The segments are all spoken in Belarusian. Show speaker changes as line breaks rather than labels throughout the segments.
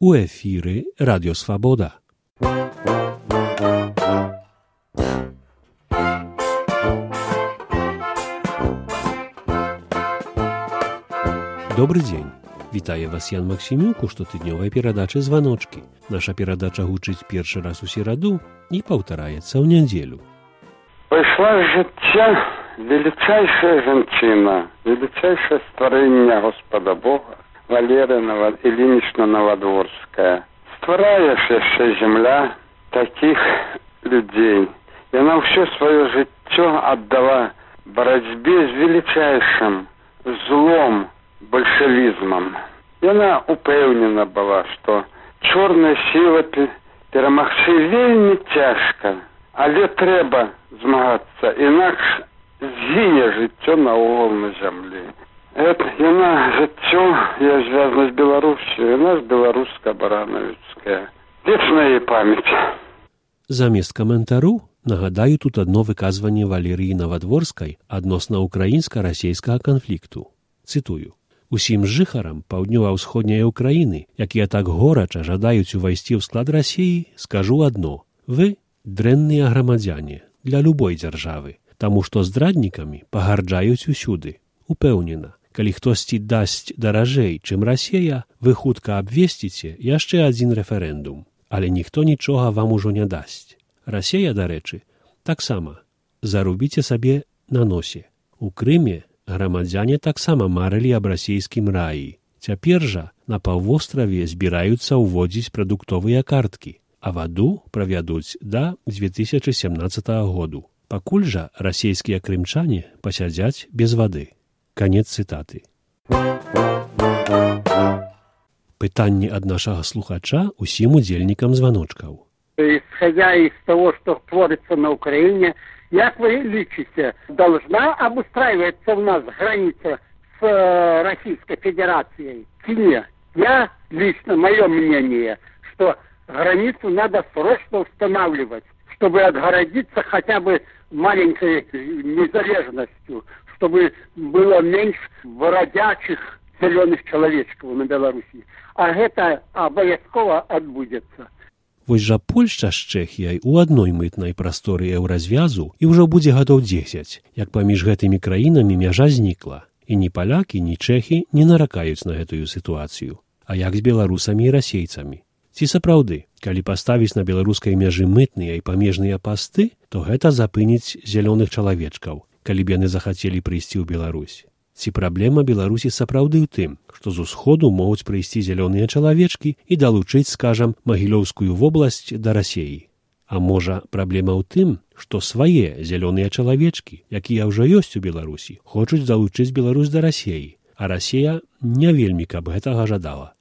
У ефірі Радіо Свобода. Добрый дзень. Вітае вас Ян Максімюк у штотыднёвай перадачы «Званочкі». Наша перадача гучыць першы раз у сераду і паўтараецца ў нядзелю.
Пайшла з жыцця величайшая жанчына, величайшее створение Господа Бога, Валерия Ильинична Новодворская. Ствараешь яшчэ земля таких людей. И она все свое жыццё отдала борьбе с величайшим злом, большевизмом. И она упэўнена была, что чорная сила перамагчы вельмі цяжка, але трэба змагацца, інакш згіне жыццё наогул на зямлі. Яна жыццё, я звязана з Беларусью, яна ж беларуска-баранавіцкая. Вечная ей памяць.
Замест каментару нагадаю тут адно выказванне Валерыі Новодворскай адносна украінска-расейскага канфлікту. Цытую. Усім жыхарам паўднёва-ўсходняй Украіны, якія так горача жадаюць увайсці ў склад Расіі, скажу адно. Вы дрэнныя грамадзяне для любой дзяржавы, таму што здраднікамі пагарджаюць усюды. Упэўнена, калі хтосьці дасць даражэй, чым Расія, вы хутка абвесціце яшчэ адзін рэферэндум, але ніхто нічога вам ужо не дасць. Расія, дарэчы, таксама зарубіце сабе на носе. У Крыме грамадзяне таксама марылі аб расійскім раі. Цяпер жа на паўвостраве збіраюцца ўводзіць прадуктовыя карткі, а ваду правядуць да 2017 году. Пакуль жа расійскія крымчане пасядзяць без вады. Канец цытаты. Пытанне ад нашага слухача усім удзельнікам званочкаў.
Исходя из того, что творится на Украине, как вы личите, должна обустраиваться у нас граница с Российской Федерацией? Нет. Я лично, мое мнение, что границу надо срочно устанавливать, чтобы отгородиться хотя бы маленькой незалежностью, чтобы было меньше бродячих зеленых человечков на Беларуси. А это обовязково отбудется.
Вось жа Польшча з Чэхіяй у адной мытнай прасторы еўразвязу і ўжо будзе гадоў 10, як паміж гэтымі краінамі мяжа знікла. І ні палякі, ні чэхі не наракаюць на гэтую сітуацыю. А як з беларусамі і расейцамі? Ці сапраўды, калі паставіць на беларускай мяжы мытныя і памежныя пасты, то гэта запыніць зялёных чалавечкаў, калі б яны захацелі прыйсці ў Беларусь. Ці праблема Беларусі сапраўды ў тым, што з усходу могуць прыйсці зялёныя чалавечкі і далучыць, скажам, Магілёўскую вобласць да Расіі. А можа, праблема ў тым, што свае зялёныя чалавечкі, якія ўжо ёсць у Беларусі, хочуць далучыць Беларусь да Расіі, а Расія не вельмі каб гэтага жадала.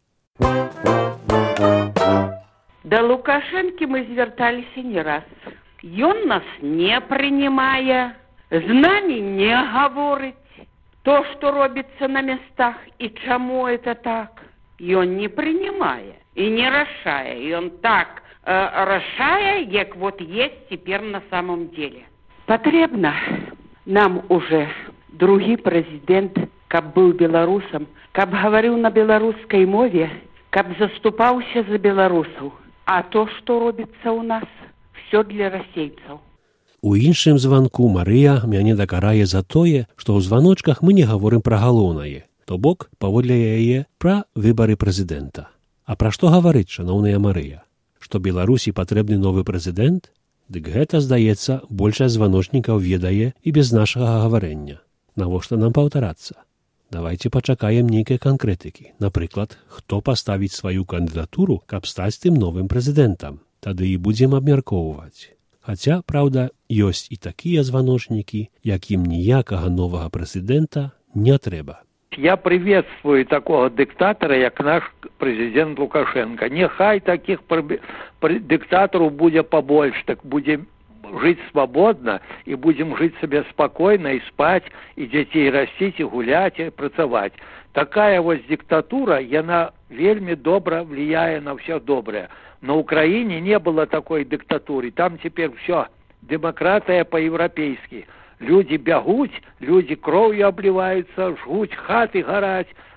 Да Лукашэнкі мы звярталіся не раз. Ён нас не прынимае, з намі не гаворыць. То, что робится на местах, и чему это так, и он не принимает, и не решает. И он так решает, как вот есть теперь на самом деле. Потребно нам уже другий президент, каб был белорусом, каб говорил на белорусской мове, каб заступался за белорусов. А то, что робится у нас, все для расейцев.
У іншым званку Марыя мяне дакарае за тое, што ў званочках мы не гаворым пра галоўнае, то бок, паводле яе, пра выбары прэзідэнта. А пра што гаварыць, шаноўная Марыя? Што Беларусі патрэбны новы прэзідэнт? Дык гэта, здаецца, большасць званочнікаў ведае і без нашага гаварэння. Навошта нам паўтарацца? Давайце пачакаем нейкай канкрэтыкі. Напрыклад, хто паставіць сваю кандыдатуру, каб стаць тым новым прэзідэнтам? Тады і будзем абмяркоўваць. Хаця, праўда, ёсць і такія званочнікі, якім ніякага новага прэзідэнта не трэба.
Я приветствую такого диктатора, як наш президент Лукашенко. Нехай таких диктаторов буде побольше, так будем жить свободно, и будем жить себе спокойно, и спать, и детей растить, и гулять, и працаваць. Такая вот диктатура, она вельми добро влияет на все доброе. На Украине не было такой диктатуры. Там теперь все демократия по-европейски. Люди бягуть, люди кровью обливаются, жгуть хаты горать,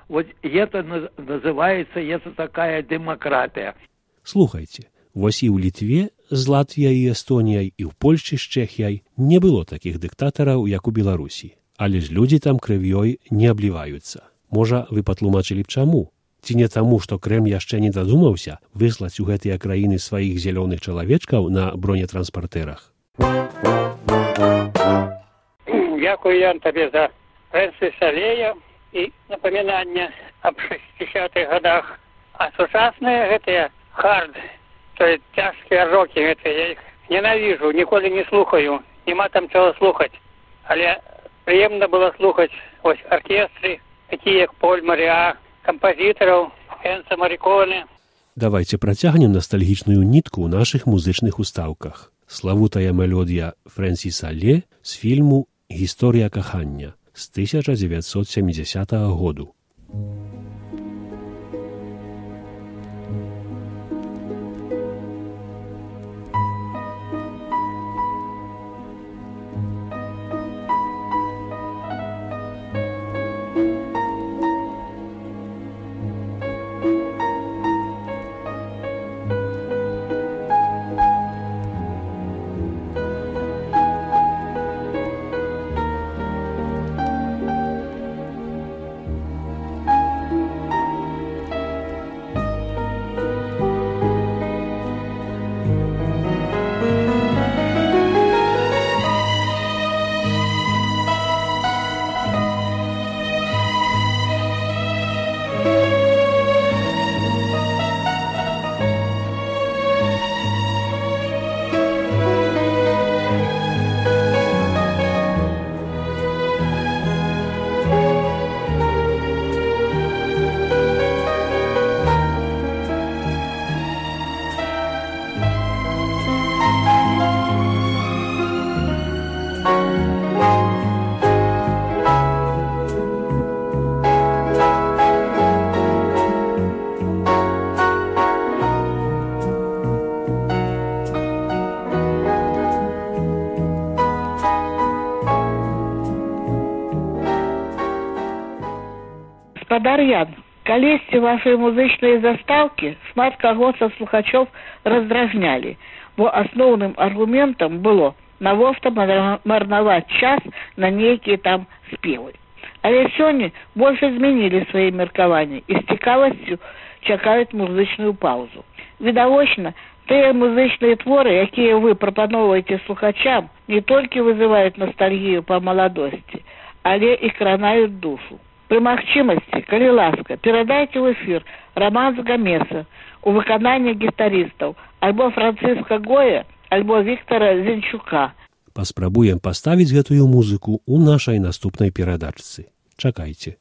Вот это называется, это такая демократия.
Слухайте, вось і ў Літве з Латвіяй і Эстоніяй, і ў Польшчы з Чэхіяй не было такіх дыктатараў, як у Беларусі. Але ж людзі там крывёй не абліваюцца. Можа, вы патлумачылі б чаму? Ці не таму, што Крэмль яшчэ не дадумаўся выслаць у гэтыя краіны сваіх зялёных чалавечкаў на бронетранспартэрах?
Дякую, Ян, табе за Фрэнсіс Алея і напамінанне аб 60-х годах. А сучасныя гэтыя хард, то есть цяжкія рокі гэтыя, я іх ненавіжу, ніколі не слухаю, нема там чого слухаць. Але прыемна было слухаць ось аркестры, такія як Поль Маріа, кампазітараў, Энцо Мариконе.
Давайте працягнем ностальгічную нітку ў нашых музычных устаўках. Славутая мелодія Фрэнсіса Ле з фільму «Гісторыя кахання» з 1970 году.
Гаспадар Ян, калісьці вашыя музычныя застаўкі шмат каго са слухачоў раздражнялі, бо асноўным аргументам было навошта марнаваць час на нейкія там спевы. Але сёння больш змянілі свае меркаванні і з цікавасцю чакаюць музычную паўзу. Відавочна, тыя музычныя творы, якія вы прапаноўваеце слухачам, не толькі вызываюць ностальгію па маладосці, але і кранаюць душу. Пры магчымасці, калі ласка, перадайце ў эфір романс Гамеса у выкананні гітарыстаў альбо Францыска Гоя, альбо Віктора Зінчука.
Паспрабуем паставіць гэтую музыку ў нашай наступнай перадачцы. Чакайце.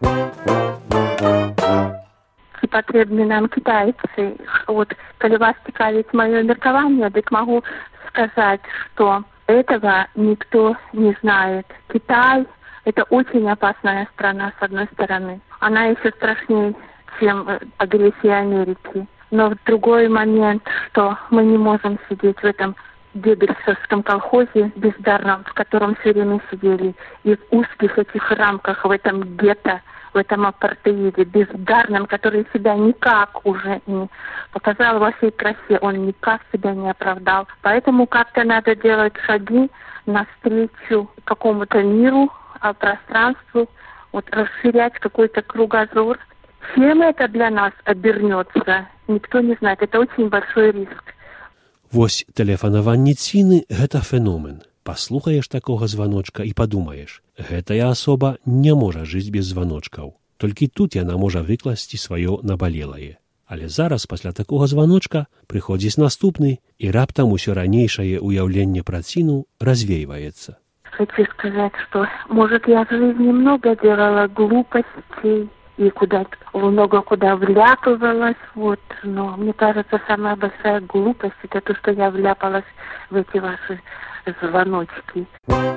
Ці патрэбны нам кітайцы? Вот, калі вас цікавіць маё меркаванне, дык магу сказаць, што этого никто не знает. Китай – это очень опасная страна, с одной стороны. Она еще страшнее, чем агрессия Америки. Но в другой момент, что мы не можем сидеть в этом Геббельсовском колхозе бездарном, в котором все время сидели, и в узких этих рамках, в этом гетто, в этом апартеиде бездарном, который себя никак уже не показал во всей красе, он никак себя не оправдал. Поэтому как-то надо делать шаги навстречу какому-то миру, пространству, вот, расширять какой-то кругозор. Чем это для нас обернется, никто не знает. Это очень большой риск.
Вось тэлефанаванне ціны – гэта феномен. Паслухаеш такога званочка і падумаеш, гэтая асоба не можа жыць без званочкаў. Толькі тут яна можа выкласці сваё набалелае. Але зараз пасля такога званочка прыходзіць наступны, і раптам усё ранейшае ўяўленне пра ціну развейваецца.
Хочу сказать, что, может, я в жизни много делала глупостей и много куда вляпывалась, вот, но мне кажется, самая большая глупость – это то, что я вляпалась в эти ваши звоночки.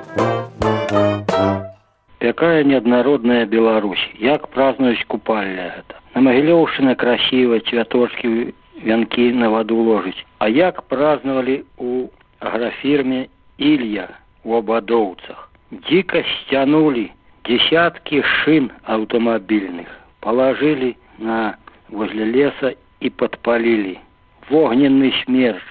Якая неаднародная Беларусь, як празднуюць купальня гэта. На Магілёўшчыне красіва, цвяточкі, вянкі на ваду ложыць. А як праздновали у аграфірме Ілья у Абадоўцах. Дико стянули десятки шин автомобильных. Положили возле леса и подпалили. Вогненный смерч.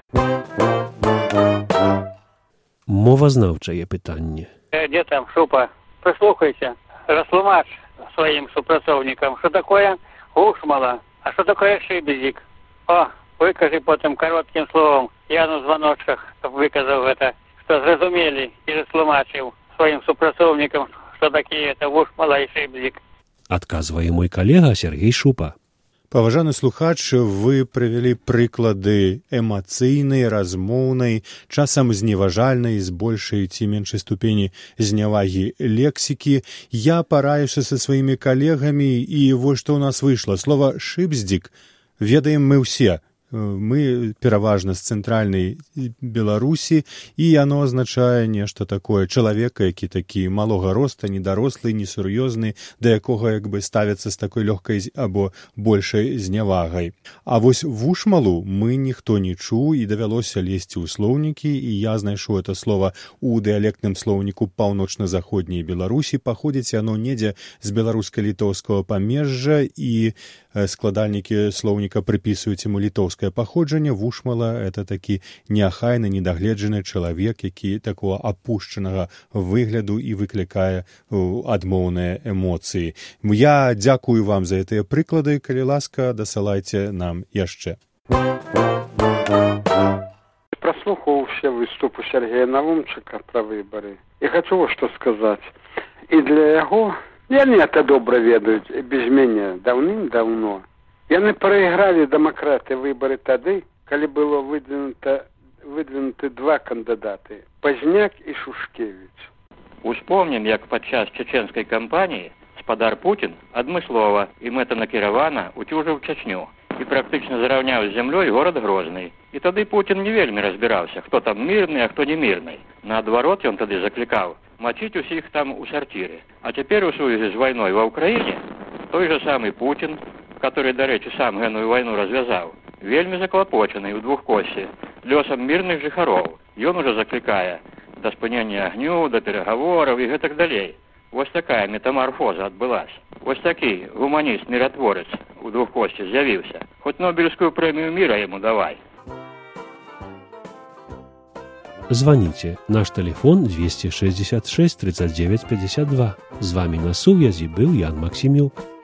Мовазнаўчае пытанне.
Где там Шупа? Прислухайся. Растлумач своим супрацовникам, что такое гушмала, а что такое шибезик. О, выкажи потом коротким словом. Я на звоночках выказал это, что зразумели и растлумачил своим супрацовникам, что такие это гушмала и шибезик.
Адказвае мой калега Сергей Шупа.
Паважаны слухач, вы прывялі прыклады эмацыйнай, размоўнай, часам зневажальнай, з большай ці меншай ступені знявагі лексікі. Я параюся са сваімі калегамі, і вось што ў нас выйшла. Слова «шыбздзік» ведаем мы ўсе. Мы пераважна з цэнтральнай Беларусі, і яно азначае нешта такое. Чалавека, які такі малога роста, недарослы, несур'ёзны, да якога як бы ставяцца з такой лёгкай або большай знявагай. А вось вушмалу мы ніхто не чуў, і давялося лезці ў слоўнікі, і я знайшоў это слова у дыялектным слоўніку паўночна-заходняй Беларусі. Паходзіць яно недзе з беларуска-літоўскага памежжа, і складальнікі слоўніка прыпісваюць яму літоўскае паходжанне. Вушмала — это такі неахайны, недагледжаны чалавек, які такого апушчанага выгляду і выклікае адмоўныя эмоцыі. Я дзякую вам за гэтыя прыклады. Калі ласка, дасылайце нам яшчэ.
Прослухаў все выступы Сергея Навумчыка пра выбары. І хачу вот што сказаць. І для яго яны это добра ведаюць без мяне даўным-даўно. Яны прайгралі дэмакраты выбары тады, калі было выдвинуты два кандидаты – Пазняк і Шушкевич.
Успомнім, як падчас чеченскай кампаніі спадар Путін адмыслова і мэтанакіравана уцюжыў Чачню і практычна зараўняў з зямлёй горад Грозны. І тады Путін не вельмі разбіраўся, хто там мірны, а хто не мірны. Наадварот, ён тады заклікаў мочить усіх там у сортире. А теперь у сувязі з войной во Украине той же самый Путин, который, до речи, сам гэтую войну развязал, вельмі заклопочены у двухкосці лёсам мирных жыхароў. Ён уже закликае до спынення агню, до переговоров и гэтак далей. Вось такая метаморфоза адбылась. Вось такі гуманіст-міратворец у двухкосці з'явіўся. Хоть Нобелевскую премию мира ему давай.
Звоните. Наш телефон 266 39 52. З вами на сувязі был Ян Максимюк.